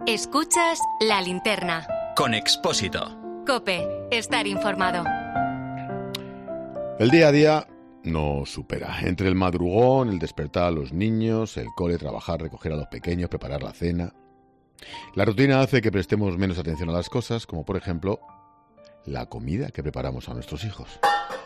Escuchas La Linterna. Con Expósito. COPE. Estar informado. El día a día nos supera. Entre el madrugón, el despertar a los niños, el cole, trabajar, recoger a los pequeños, preparar la cena. La rutina hace que prestemos menos atención a las cosas, como por ejemplo la comida que preparamos a nuestros hijos.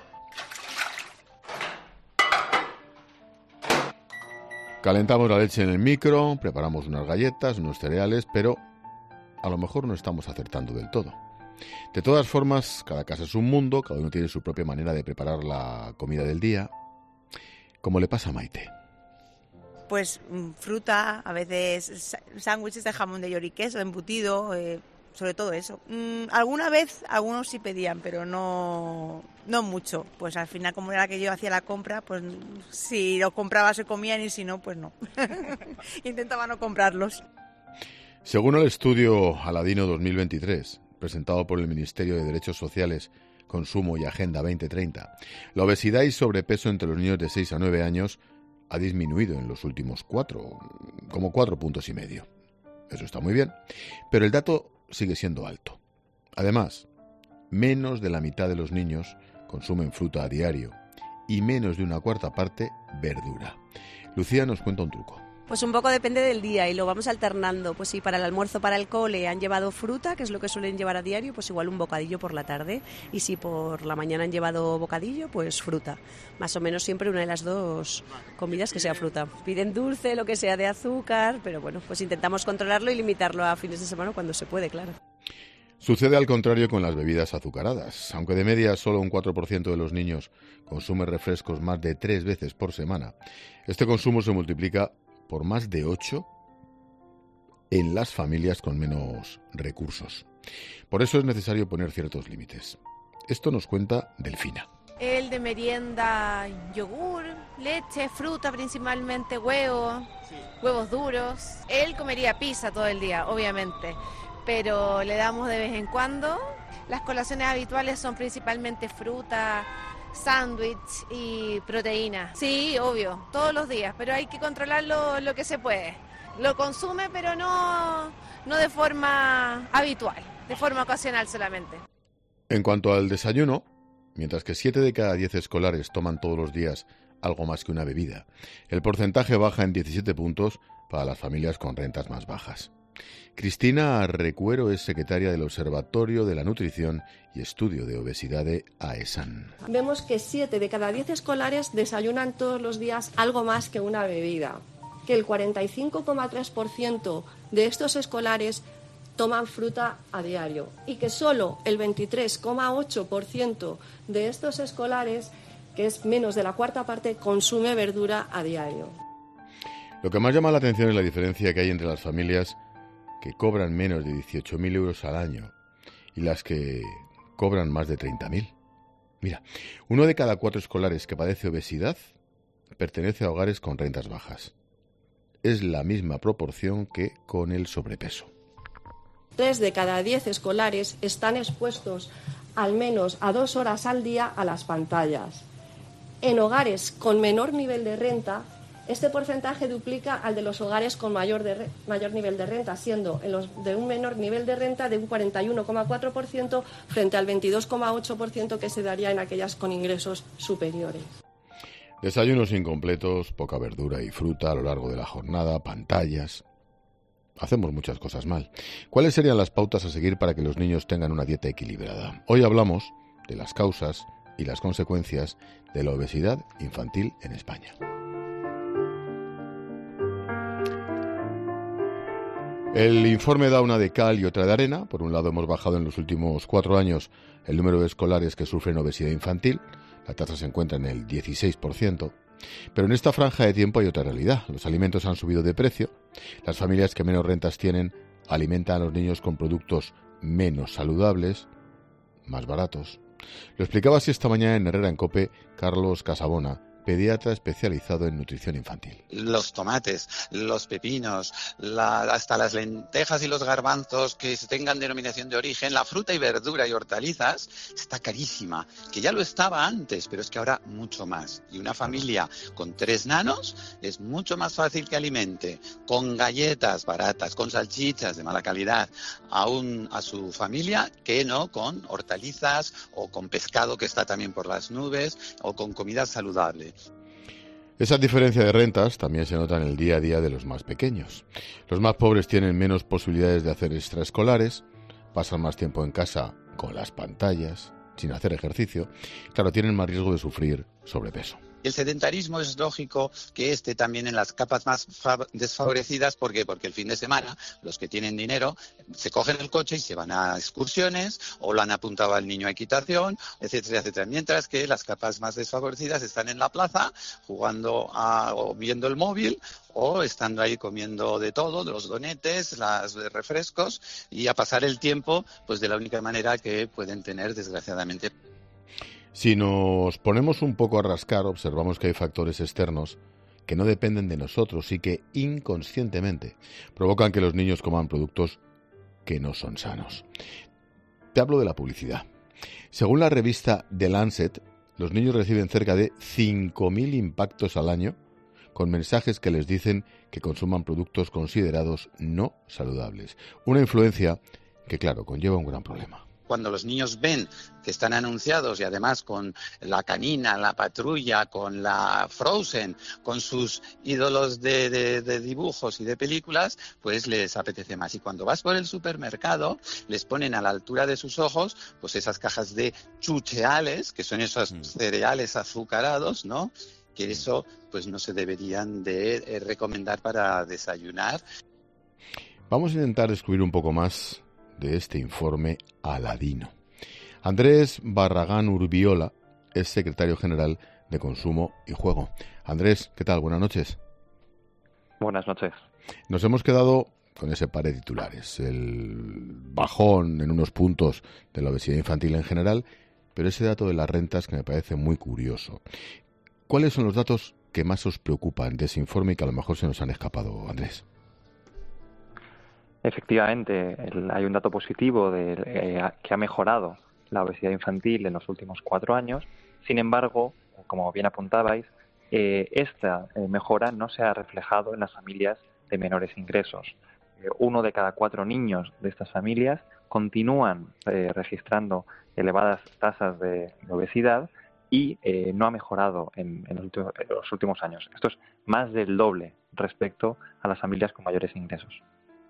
Calentamos la leche en el micro, preparamos unas galletas, unos cereales, pero a lo mejor no estamos acertando del todo. De todas formas, cada casa es un mundo, cada uno tiene su propia manera de preparar la comida del día, como le pasa a Maite. Pues fruta, a veces sándwiches de jamón de york y queso, embutido, sobre todo eso. Alguna vez algunos sí pedían, pero no mucho. Pues al final, como era que yo hacía la compra, pues si lo compraba se comían y si no, pues no. Intentaba no comprarlos. Según el estudio Aladino 2023, presentado por el Ministerio de Derechos Sociales, Consumo y Agenda 2030, la obesidad y sobrepeso entre los niños de 6 a 9 años ha disminuido en los últimos 4,5 puntos. Eso está muy bien, pero el dato sigue siendo alto. Además, menos de la mitad de los niños consumen fruta a diario y menos de una cuarta parte verdura. Lucía nos cuenta un truco. Pues un poco depende del día y lo vamos alternando. Pues si para el almuerzo, para el cole han llevado fruta, que es lo que suelen llevar a diario, pues igual un bocadillo por la tarde. Y si por la mañana han llevado bocadillo, pues fruta. Más o menos siempre una de las dos comidas que sea fruta. Piden dulce, lo que sea de azúcar, pero bueno, pues intentamos controlarlo y limitarlo a fines de semana cuando se puede, claro. Sucede al contrario con las bebidas azucaradas. Aunque de media solo un 4% de los niños consume refrescos más de 3 veces por semana, este consumo se multiplica por más de 8 en las familias con menos recursos. Por eso es necesario poner ciertos límites. Esto nos cuenta Delfina. El de merienda, yogur, leche, fruta principalmente, huevos duros. Él comería pizza todo el día, obviamente, pero le damos de vez en cuando. Las colaciones habituales son principalmente fruta, sándwich y proteína. Sí, obvio, todos los días, pero hay que controlarlo lo que se puede. Lo consume, pero no de forma habitual, de forma ocasional solamente. En cuanto al desayuno, mientras que 7 de cada 10 escolares toman todos los días algo más que una bebida, el porcentaje baja en 17 puntos para las familias con rentas más bajas. Cristina Recuero es secretaria del Observatorio de la Nutrición y Estudio de Obesidad de AESAN. Vemos que 7 de cada 10 escolares desayunan todos los días algo más que una bebida, que el 45,3% de estos escolares toman fruta a diario y que solo el 23,8% de estos escolares, que es menos de la cuarta parte, consume verdura a diario. Lo que más llama la atención es la diferencia que hay entre las familias que cobran menos de 18.000 euros al año y las que cobran más de 30.000. Mira, 1 de cada 4 escolares que padece obesidad pertenece a hogares con rentas bajas. Es la misma proporción que con el sobrepeso. 3 de cada 10 escolares están expuestos al menos a 2 horas al día a las pantallas. En hogares con menor nivel de renta, este porcentaje duplica al de los hogares con mayor nivel de renta, siendo en los de un menor nivel de renta de un 41,4% frente al 22,8% que se daría en aquellas con ingresos superiores. Desayunos incompletos, poca verdura y fruta a lo largo de la jornada, pantallas. Hacemos muchas cosas mal. ¿Cuáles serían las pautas a seguir para que los niños tengan una dieta equilibrada? Hoy hablamos de las causas y las consecuencias de la obesidad infantil en España. El informe da una de cal y otra de arena. Por un lado, hemos bajado en los últimos 4 años el número de escolares que sufren obesidad infantil. La tasa se encuentra en el 16%. Pero en esta franja de tiempo hay otra realidad. Los alimentos han subido de precio. Las familias que menos rentas tienen alimentan a los niños con productos menos saludables, más baratos. Lo explicaba así esta mañana en Herrera en COPE Carlos Casabona, pediatra especializado en nutrición infantil. Los tomates, los pepinos, hasta las lentejas y los garbanzos que tengan denominación de origen, la fruta y verdura y hortalizas está carísima, que ya lo estaba antes, pero es que ahora mucho más. Y una familia con 3 nanos es mucho más fácil que alimente con galletas baratas, con salchichas de mala calidad a su familia, que no con hortalizas o con pescado que está también por las nubes o con comida saludable. Esa diferencia de rentas también se nota en el día a día de los más pequeños. Los más pobres tienen menos posibilidades de hacer extraescolares, pasan más tiempo en casa con las pantallas, sin hacer ejercicio. Claro, tienen más riesgo de sufrir sobrepeso. El sedentarismo es lógico que esté también en las capas más desfavorecidas. ¿Por qué? Porque el fin de semana los que tienen dinero se cogen el coche y se van a excursiones o lo han apuntado al niño a equitación, etcétera, etcétera. Mientras que las capas más desfavorecidas están en la plaza jugando o viendo el móvil o estando ahí comiendo de todo, de los donetes, los refrescos y a pasar el tiempo pues de la única manera que pueden tener, desgraciadamente. Si nos ponemos un poco a rascar, observamos que hay factores externos que no dependen de nosotros y que inconscientemente provocan que los niños coman productos que no son sanos. Te hablo de la publicidad. Según la revista The Lancet, los niños reciben cerca de 5.000 impactos al año con mensajes que les dicen que consuman productos considerados no saludables. Una influencia que, claro, conlleva un gran problema. Cuando los niños ven que están anunciados y además con la Canina, la Patrulla, con la Frozen, con sus ídolos de dibujos y de películas, pues les apetece más. Y cuando vas por el supermercado, les ponen a la altura de sus ojos pues esas cajas de chucheales, que son esos cereales azucarados, ¿no? Que eso pues no se deberían de recomendar para desayunar. Vamos a intentar descubrir un poco más de este informe Aladino. Andrés Barragán Urbiola es secretario general de Consumo y Juego. Andrés, ¿qué tal? Buenas noches. Buenas noches. Nos hemos quedado con ese par de titulares, el bajón en unos puntos de la obesidad infantil en general, pero ese dato de las rentas que me parece muy curioso. ¿Cuáles son los datos que más os preocupan de ese informe y que a lo mejor se nos han escapado, Andrés? Efectivamente, hay un dato positivo que ha mejorado la obesidad infantil en los últimos 4 años. Sin embargo, como bien apuntabais, esta mejora no se ha reflejado en las familias de menores ingresos. 1 de cada 4 niños de estas familias continúan registrando elevadas tasas de obesidad y no ha mejorado en los últimos años. Esto es más del doble respecto a las familias con mayores ingresos.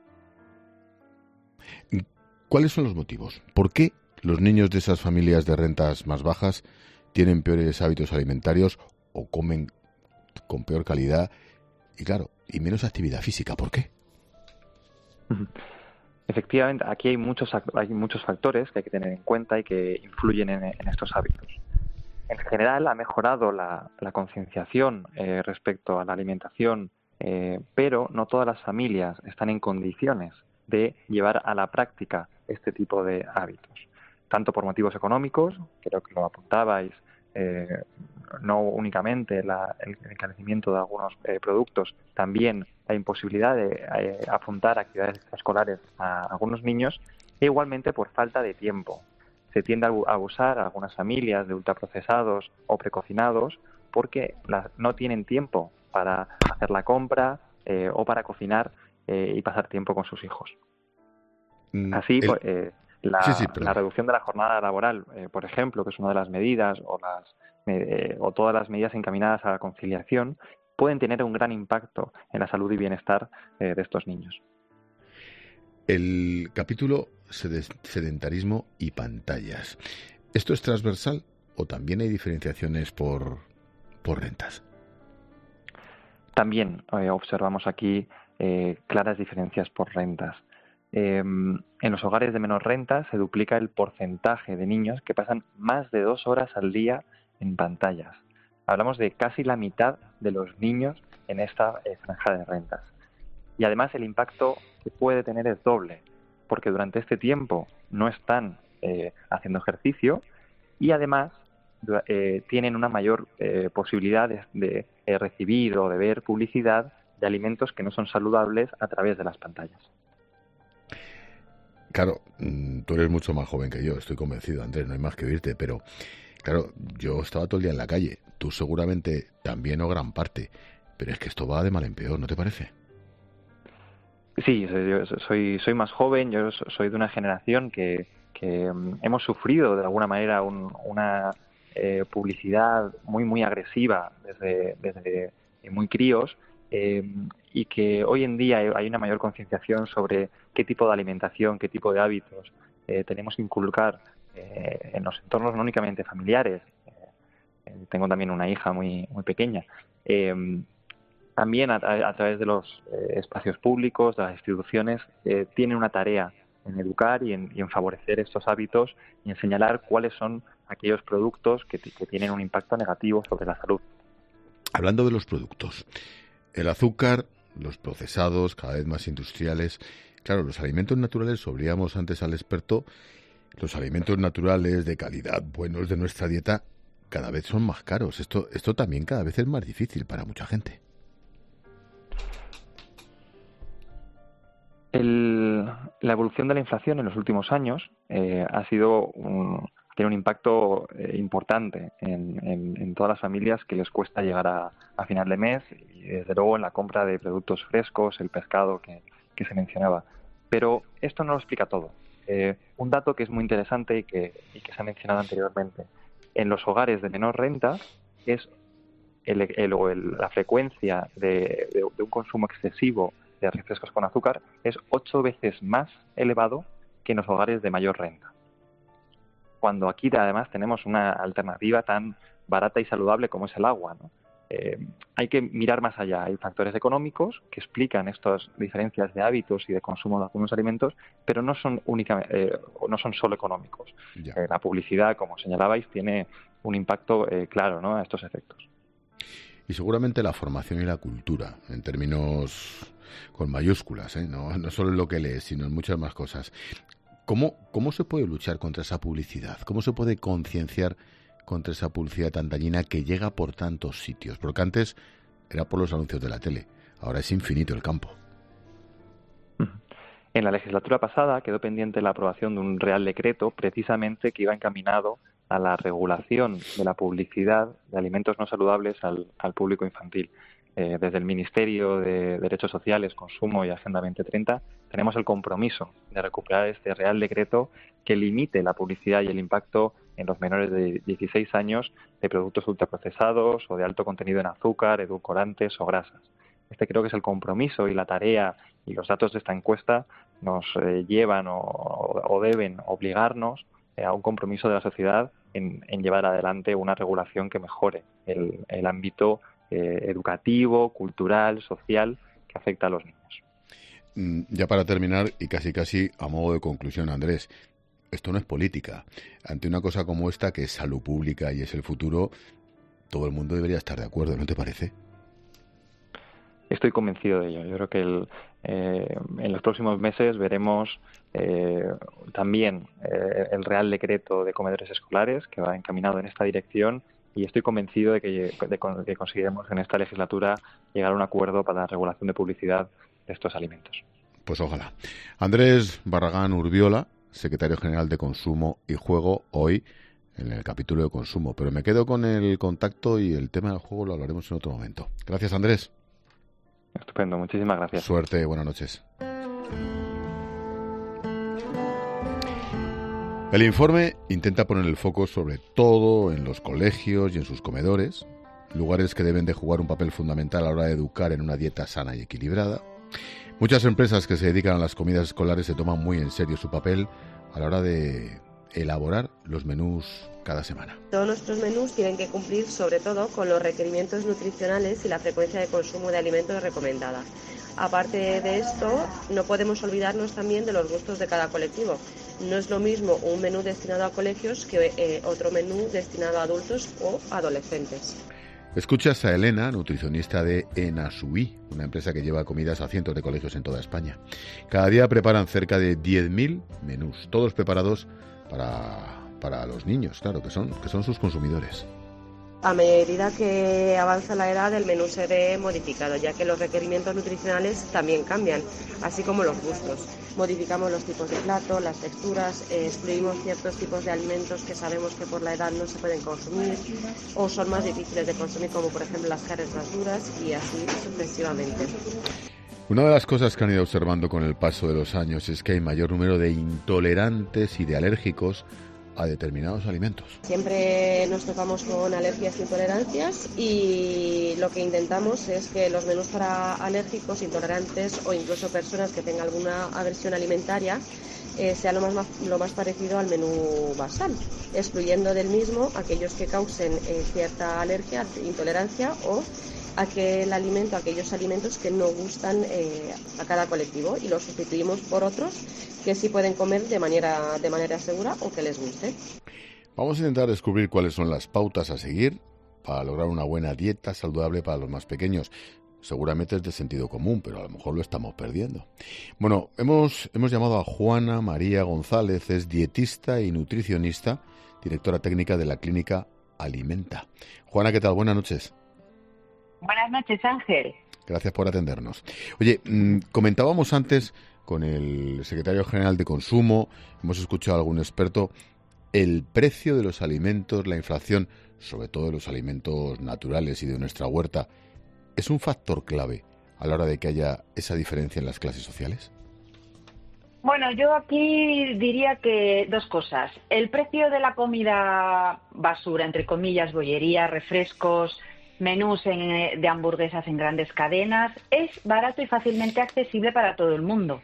¿Cuáles son los motivos? ¿Por qué los niños de esas familias de rentas más bajas tienen peores hábitos alimentarios o comen con peor calidad y, claro, y menos actividad física? ¿Por qué? Efectivamente, aquí hay muchos factores que hay que tener en cuenta y que influyen en estos hábitos. En general, ha mejorado la concienciación respecto a la alimentación, pero no todas las familias están en condiciones de llevar a la práctica este tipo de hábitos, tanto por motivos económicos, creo que lo apuntabais, no únicamente el encarecimiento de algunos productos, también la imposibilidad de apuntar actividades extraescolares a algunos niños, e igualmente por falta de tiempo. Se tiende a abusar a algunas familias de ultraprocesados o precocinados porque no tienen tiempo para hacer la compra o para cocinar y pasar tiempo con sus hijos. Así, la reducción de la jornada laboral, por ejemplo, que es una de las medidas, o todas las medidas encaminadas a la conciliación, pueden tener un gran impacto en la salud y bienestar de estos niños. El capítulo sedentarismo y pantallas. ¿Esto es transversal o también hay diferenciaciones por rentas? También observamos aquí claras diferencias por rentas. En los hogares de menor renta se duplica el porcentaje de niños que pasan más de 2 horas al día en pantallas. Hablamos de casi la mitad de los niños en esta franja de rentas. Y además el impacto que puede tener es doble, porque durante este tiempo no están haciendo ejercicio y además tienen una mayor posibilidad de recibir o de ver publicidad de alimentos que no son saludables a través de las pantallas. Claro, tú eres mucho más joven que yo, estoy convencido, Andrés, no hay más que oírte, pero claro, yo estaba todo el día en la calle, tú seguramente también o gran parte, pero es que esto va de mal en peor, ¿no te parece? Sí, yo soy más joven, yo soy de una generación que hemos sufrido de alguna manera una publicidad muy agresiva desde muy críos, y que hoy en día hay una mayor concienciación sobre qué tipo de alimentación, qué tipo de hábitos tenemos que inculcar en los entornos no únicamente familiares. Tengo también una hija muy pequeña. También a través de los espacios públicos, de las instituciones, tienen una tarea en educar y en favorecer estos hábitos y en señalar cuáles son aquellos productos que tienen un impacto negativo sobre la salud. Hablando de los productos, el azúcar, los procesados, cada vez más industriales. Claro, los alimentos naturales, oblíamos antes al experto, los alimentos naturales de calidad, buenos de nuestra dieta, cada vez son más caros. Esto también cada vez es más difícil para mucha gente. La evolución de la inflación en los últimos años tiene un impacto importante en todas las familias que les cuesta llegar a final de mes y desde luego en la compra de productos frescos, el pescado que se mencionaba. Pero esto no lo explica todo. Un dato que es muy interesante y que se ha mencionado anteriormente. En los hogares de menor renta es la frecuencia de un consumo excesivo de refrescos con azúcar es 8 veces más elevado que en los hogares de mayor renta. Cuando aquí además tenemos una alternativa tan barata y saludable como es el agua, ¿no? Hay que mirar más allá. Hay factores económicos que explican estas diferencias de hábitos y de consumo de algunos alimentos, pero no son no son solo económicos. La publicidad, como señalabais, tiene un impacto claro, ¿no?, a estos efectos. Y seguramente la formación y la cultura, en términos con mayúsculas, no solo en lo que lees, sino en muchas más cosas. ¿Cómo se puede luchar contra esa publicidad? ¿Cómo se puede concienciar contra esa publicidad tan dañina que llega por tantos sitios? Porque antes era por los anuncios de la tele, ahora es infinito el campo. En la legislatura pasada quedó pendiente la aprobación de un Real Decreto precisamente que iba encaminado a la regulación de la publicidad de alimentos no saludables al público infantil. Desde el Ministerio de Derechos Sociales, Consumo y Agenda 2030 tenemos el compromiso de recuperar este Real Decreto que limite la publicidad y el impacto en los menores de 16 años de productos ultraprocesados o de alto contenido en azúcar, edulcorantes o grasas. Este creo que es el compromiso y la tarea, y los datos de esta encuesta nos llevan o deben obligarnos a un compromiso de la sociedad en llevar adelante una regulación que mejore el ámbito educativo, cultural, social que afecta a los niños. Ya para terminar, y casi a modo de conclusión, Andrés, esto no es política. Ante una cosa como esta, que es salud pública y es el futuro, todo el mundo debería estar de acuerdo, ¿no te parece? Estoy convencido de ello. Yo creo que en los próximos meses veremos también el Real Decreto de comedores escolares que va encaminado en esta dirección, y estoy convencido de que conseguiremos en esta legislatura llegar a un acuerdo para la regulación de publicidad de estos alimentos. Pues ojalá. Andrés Barragán Urbiola, secretario general de Consumo y Juego, hoy en el capítulo de Consumo. Pero me quedo con el contacto y el tema del juego lo hablaremos en otro momento. Gracias, Andrés. Estupendo, muchísimas gracias. Suerte, buenas noches. El informe intenta poner el foco sobre todo en los colegios y en sus comedores, lugares que deben de jugar un papel fundamental a la hora de educar en una dieta sana y equilibrada. Muchas empresas que se dedican a las comidas escolares se toman muy en serio su papel a la hora de elaborar los menús cada semana. Todos nuestros menús tienen que cumplir sobre todo con los requerimientos nutricionales y la frecuencia de consumo de alimentos recomendada. Aparte de esto, no podemos olvidarnos también de los gustos de cada colectivo. No es lo mismo un menú destinado a colegios que otro menú destinado a adultos o adolescentes. Escuchas a Elena, nutricionista de Enasuí, una empresa que lleva comidas a cientos de colegios en toda España. Cada día preparan cerca de 10.000 menús, todos preparados para para los niños, claro, que son sus consumidores. A medida que avanza la edad, el menú se ve modificado, ya que los requerimientos nutricionales también cambian, así como los gustos. Modificamos los tipos de plato, las texturas, excluimos ciertos tipos de alimentos que sabemos que por la edad no se pueden consumir o son más difíciles de consumir, como por ejemplo las carnes más duras y así sucesivamente. Una de las cosas que han ido observando con el paso de los años es que hay mayor número de intolerantes y de alérgicos a determinados alimentos. Siempre nos topamos con alergias e intolerancias y lo que intentamos es que los menús para alérgicos, intolerantes o incluso personas que tengan alguna aversión alimentaria sea lo más parecido al menú basal, excluyendo del mismo aquellos que causen cierta alergia, intolerancia o aquellos alimentos que no gustan a cada colectivo y los sustituimos por otros que sí pueden comer de manera segura o que les guste. Vamos a intentar descubrir cuáles son las pautas a seguir para lograr una buena dieta saludable para los más pequeños. Seguramente es de sentido común, pero a lo mejor lo estamos perdiendo. Bueno, hemos llamado a Juana María González, es dietista y nutricionista, directora técnica de la clínica Alimenta. Juana, ¿qué tal? Buenas noches. Buenas noches, Ángel. Gracias por atendernos. Oye, comentábamos antes con el secretario general de Consumo, hemos escuchado a algún experto, el precio de los alimentos, la inflación, sobre todo de los alimentos naturales y de nuestra huerta, ¿es un factor clave a la hora de que haya esa diferencia en las clases sociales? Bueno, yo aquí diría que dos cosas. El precio de la comida basura, entre comillas, bollería, refrescos, menús de hamburguesas en grandes cadenas, es barato y fácilmente accesible para todo el mundo.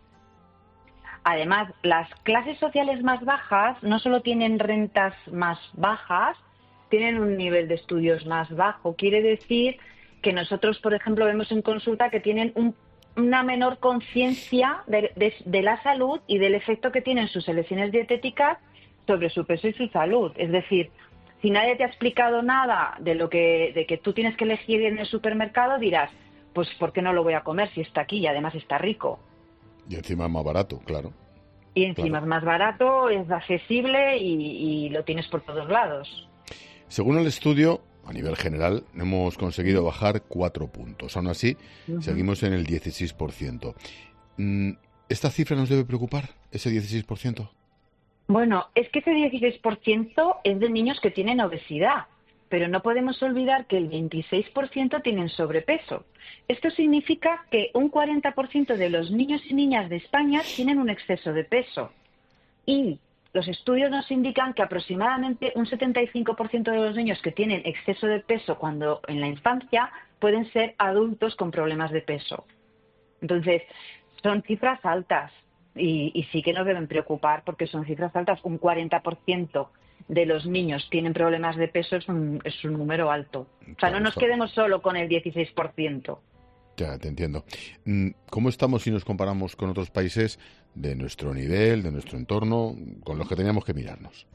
Además, las clases sociales más bajas no solo tienen rentas más bajas, tienen un nivel de estudios más bajo. Quiere decir que nosotros, por ejemplo, vemos en consulta que tienen una menor conciencia de la salud y del efecto que tienen sus elecciones dietéticas sobre su peso y su salud. Es decir, si nadie te ha explicado nada de que tú tienes que elegir en el supermercado, dirás, pues ¿por qué no lo voy a comer si está aquí y además está rico? Y encima es más barato, claro. Y encima es más barato, es accesible y lo tienes por todos lados. Según el estudio, a nivel general, hemos conseguido bajar 4 puntos. Aún así, seguimos en el 16%. ¿Esta cifra nos debe preocupar, ese 16%? Bueno, es que ese 16% es de niños que tienen obesidad, pero no podemos olvidar que el 26% tienen sobrepeso. Esto significa que un 40% de los niños y niñas de España tienen un exceso de peso. Y los estudios nos indican que aproximadamente un 75% de los niños que tienen exceso de peso cuando en la infancia pueden ser adultos con problemas de peso. Entonces, son cifras altas. Y sí que nos deben preocupar porque son cifras altas. Un 40% de los niños tienen problemas de peso, es un número alto. O sea, no nos quedemos solo con el 16%. Ya, te entiendo. ¿Cómo estamos si nos comparamos con otros países de nuestro nivel, de nuestro entorno, con los que teníamos que mirarnos?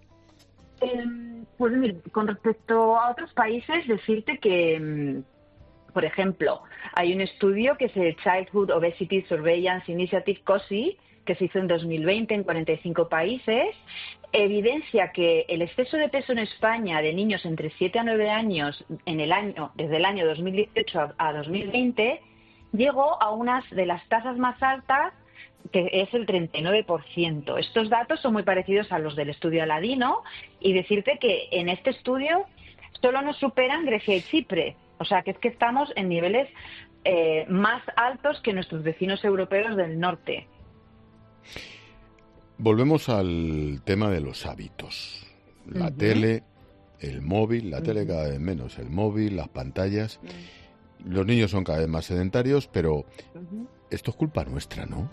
Pues mira, con respecto a otros países, decirte que, por ejemplo, hay un estudio que es el Childhood Obesity Surveillance Initiative, COSI, que se hizo en 2020 en 45 países, evidencia que el exceso de peso en España de niños entre 7 a 9 años desde el año 2018 a 2020 llegó a unas de las tasas más altas, que es el 39%. Estos datos son muy parecidos a los del estudio Aladino y decirte que en este estudio solo nos superan Grecia y Chipre. O sea, que es que estamos en niveles más altos que nuestros vecinos europeos del norte. Volvemos al tema de los hábitos. La tele, el móvil, la tele cada vez menos, el móvil, las pantallas. Los niños son cada vez más sedentarios, pero esto es culpa nuestra, ¿no?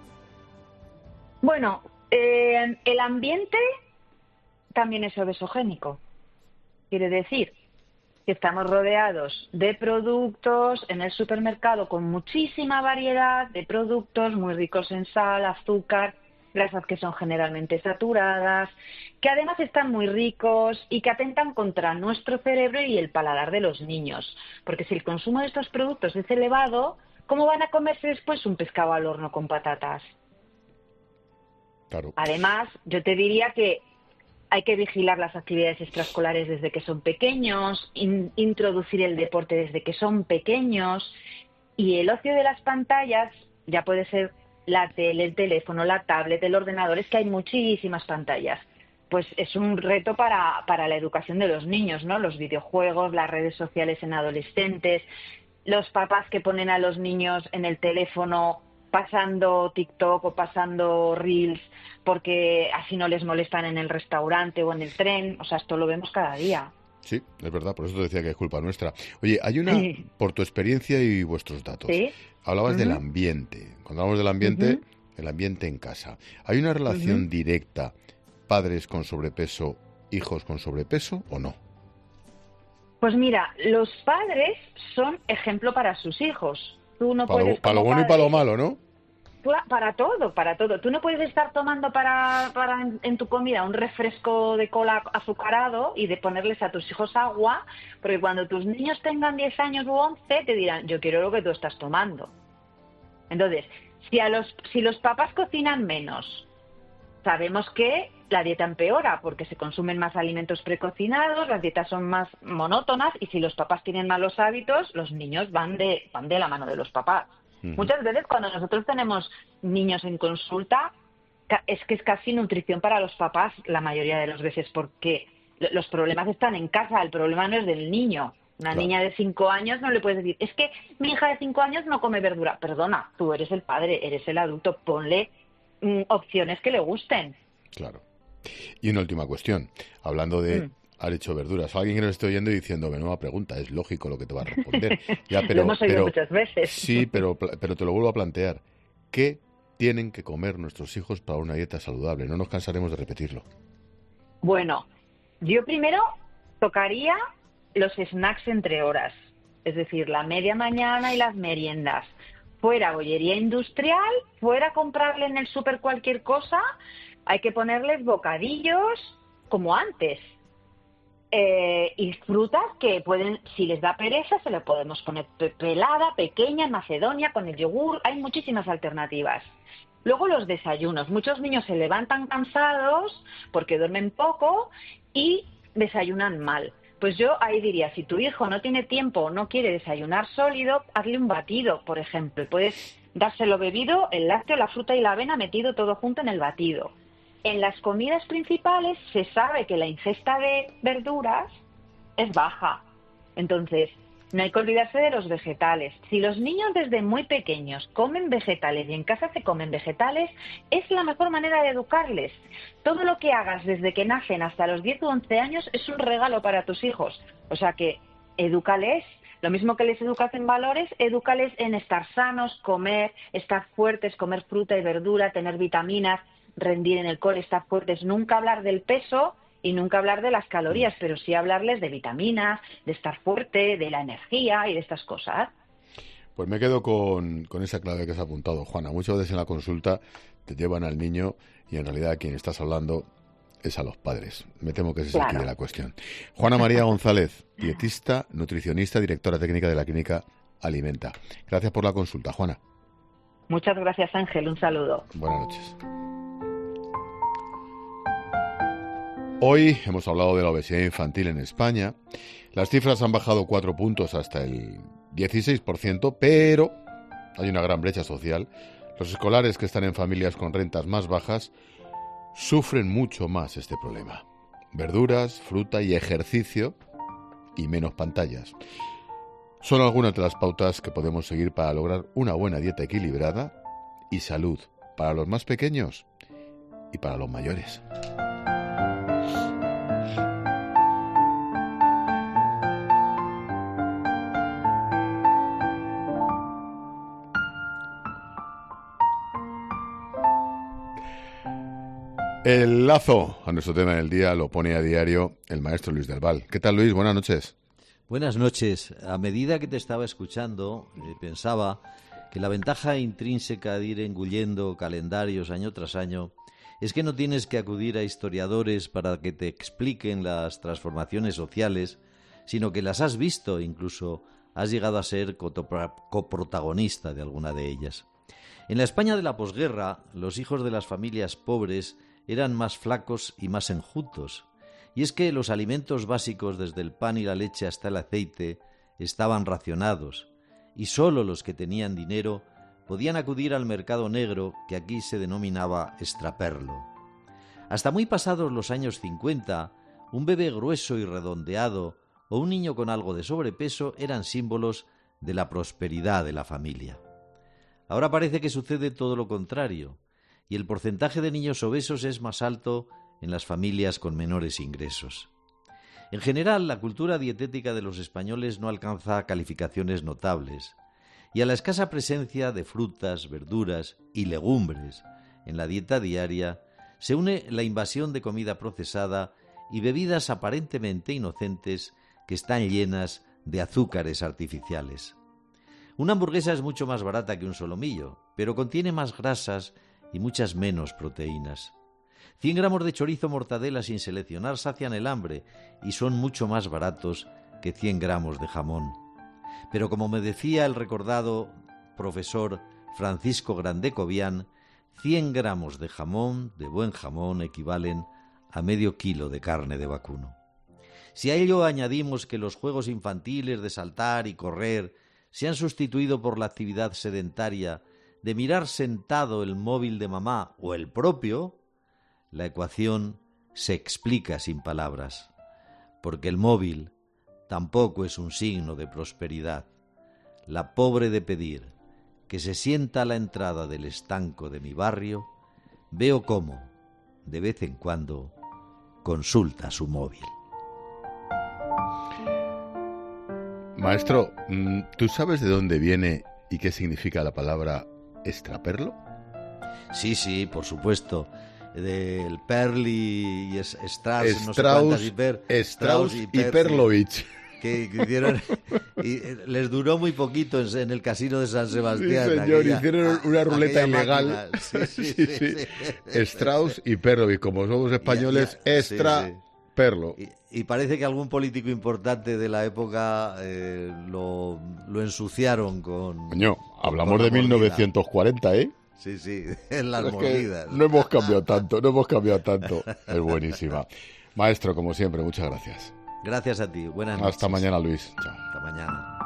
Bueno, el ambiente también es obesogénico. Quiere decir que estamos rodeados de productos en el supermercado con muchísima variedad de productos muy ricos en sal, azúcar, grasas que son generalmente saturadas, que además están muy ricos y que atentan contra nuestro cerebro y el paladar de los niños. Porque si el consumo de estos productos es elevado, ¿cómo van a comerse después un pescado al horno con patatas? Claro. Además, yo te diría que Hay que vigilar las actividades extraescolares desde que son pequeños, introducir el deporte desde que son pequeños, y el ocio de las pantallas ya puede ser la tele, el teléfono, la tablet, el ordenador, es que hay muchísimas pantallas. Pues es un reto para la educación de los niños, ¿no? Los videojuegos, las redes sociales en adolescentes, los papás que ponen a los niños en el teléfono pasando TikTok o pasando Reels porque así no les molestan en el restaurante o en el tren. O sea, esto lo vemos cada día. Sí, es verdad, por eso te decía que es culpa nuestra. Oye, hay una, por tu experiencia y vuestros datos, ¿sí? Hablabas del ambiente. Cuando hablamos del ambiente, el ambiente en casa. ¿Hay una relación directa, padres con sobrepeso, hijos con sobrepeso o no? Pues mira, los padres son ejemplo para sus hijos. Tú no puedes, para lo bueno y para lo malo, ¿no? Para todo, para todo. Tú no puedes estar tomando en tu comida un refresco de cola azucarado y de ponerles a tus hijos agua, porque cuando tus niños tengan 10 años u 11 te dirán, yo quiero lo que tú estás tomando. Entonces, si los papás cocinan menos, sabemos que la dieta empeora porque se consumen más alimentos precocinados, las dietas son más monótonas, y si los papás tienen malos hábitos, los niños van de la mano de los papás. Muchas veces cuando nosotros tenemos niños en consulta, es que es casi nutrición para los papás la mayoría de las veces, porque los problemas están en casa, el problema no es del niño. Una niña de 5 años no le puedes decir, es que mi hija de 5 años no come verdura. Perdona, tú eres el padre, eres el adulto, ponle opciones que le gusten. Claro. Y una última cuestión, hablando de... Has hecho verduras. Alguien que nos esté oyendo y diciendo, menuda pregunta, es lógico lo que te va a responder. Ya, pero, lo hemos oído muchas veces. Sí, pero te lo vuelvo a plantear. ¿Qué tienen que comer nuestros hijos para una dieta saludable? No nos cansaremos de repetirlo. Bueno, yo primero tocaría los snacks entre horas. Es decir, la media mañana y las meriendas. Fuera bollería industrial, fuera comprarle en el súper cualquier cosa, hay que ponerles bocadillos como antes. Y frutas que pueden, si les da pereza, se le podemos poner pelada, pequeña, en macedonia, con el yogur. Hay muchísimas alternativas. Luego los desayunos. Muchos niños se levantan cansados porque duermen poco y desayunan mal. Pues yo ahí diría, si tu hijo no tiene tiempo o no quiere desayunar sólido, hazle un batido, por ejemplo. Puedes dárselo bebido, el lácteo, la fruta y la avena metido todo junto en el batido. En las comidas principales se sabe que la ingesta de verduras es baja. Entonces, no hay que olvidarse de los vegetales. Si los niños desde muy pequeños comen vegetales y en casa se comen vegetales, es la mejor manera de educarles. Todo lo que hagas desde que nacen hasta los 10 u 11 años es un regalo para tus hijos. O sea que, edúcales. Lo mismo que les educas en valores, edúcales en estar sanos, comer, estar fuertes, comer fruta y verdura, tener vitaminas, rendir en el cole, estar fuertes, nunca hablar del peso y nunca hablar de las calorías, pero sí hablarles de vitaminas, de estar fuerte, de la energía y de estas cosas. Pues me quedo con esa clave que has apuntado, Juana. Muchas veces en la consulta te llevan al niño y en realidad a quien estás hablando es a los padres. Me temo que ese es el quid de la cuestión. Juana María González, dietista, nutricionista, directora técnica de la clínica Alimenta. Gracias por la consulta, Juana. Muchas gracias, Ángel. Un saludo. Buenas noches. Hoy hemos hablado de la obesidad infantil en España. Las cifras han bajado 4 puntos hasta el 16%, pero hay una gran brecha social. Los escolares que están en familias con rentas más bajas sufren mucho más este problema. Verduras, fruta y ejercicio y menos pantallas. Son algunas de las pautas que podemos seguir para lograr una buena dieta equilibrada y salud para los más pequeños y para los mayores. El lazo a nuestro tema del día lo pone a diario el maestro Luis del Val. ¿Qué tal, Luis? Buenas noches. Buenas noches. A medida que te estaba escuchando, pensaba que la ventaja intrínseca de ir engullendo calendarios año tras año es que no tienes que acudir a historiadores para que te expliquen las transformaciones sociales, sino que las has visto e incluso has llegado a ser coprotagonista de alguna de ellas. En la España de la posguerra, los hijos de las familias pobres eran más flacos y más enjutos. Y es que los alimentos básicos, desde el pan y la leche hasta el aceite, estaban racionados, y sólo los que tenían dinero podían acudir al mercado negro, que aquí se denominaba extraperlo. Hasta muy pasados los años 50, un bebé grueso y redondeado o un niño con algo de sobrepeso eran símbolos de la prosperidad de la familia. Ahora parece que sucede todo lo contrario, y el porcentaje de niños obesos es más alto en las familias con menores ingresos. En general, la cultura dietética de los españoles no alcanza calificaciones notables, y a la escasa presencia de frutas, verduras y legumbres en la dieta diaria se une la invasión de comida procesada y bebidas aparentemente inocentes que están llenas de azúcares artificiales. Una hamburguesa es mucho más barata que un solomillo, pero contiene más grasas y muchas menos proteínas. 100 gramos de chorizo mortadela sin seleccionar sacian el hambre y son mucho más baratos que 100 gramos de jamón. Pero como me decía el recordado profesor Francisco Grandecovian, 100 gramos de jamón, de buen jamón, equivalen a medio kilo de carne de vacuno. Si a ello añadimos que los juegos infantiles de saltar y correr se han sustituido por la actividad sedentaria de mirar sentado el móvil de mamá o el propio, la ecuación se explica sin palabras, porque el móvil tampoco es un signo de prosperidad. La pobre de pedir que se sienta a la entrada del estanco de mi barrio, veo cómo, de vez en cuando, consulta su móvil. Maestro, ¿tú sabes de dónde viene y qué significa la palabra extraperlo? Sí, por supuesto. Del Perli y Strauss, no sé cuántas, Strauss y Perlovich. Que hicieron, y les duró muy poquito en el casino de San Sebastián. Sí, señor, hicieron una ruleta ilegal. Sí. Strauss y Perlovich, como somos españoles, extraperlo. Y parece que algún político importante de la época lo ensuciaron con... Coño, hablamos de 1940, ¿eh? Sí, en las mordidas. No hemos cambiado tanto. Es buenísima. Maestro, como siempre, muchas gracias. Gracias a ti. Buenas noches. Hasta mañana, Luis. Chao. Hasta mañana.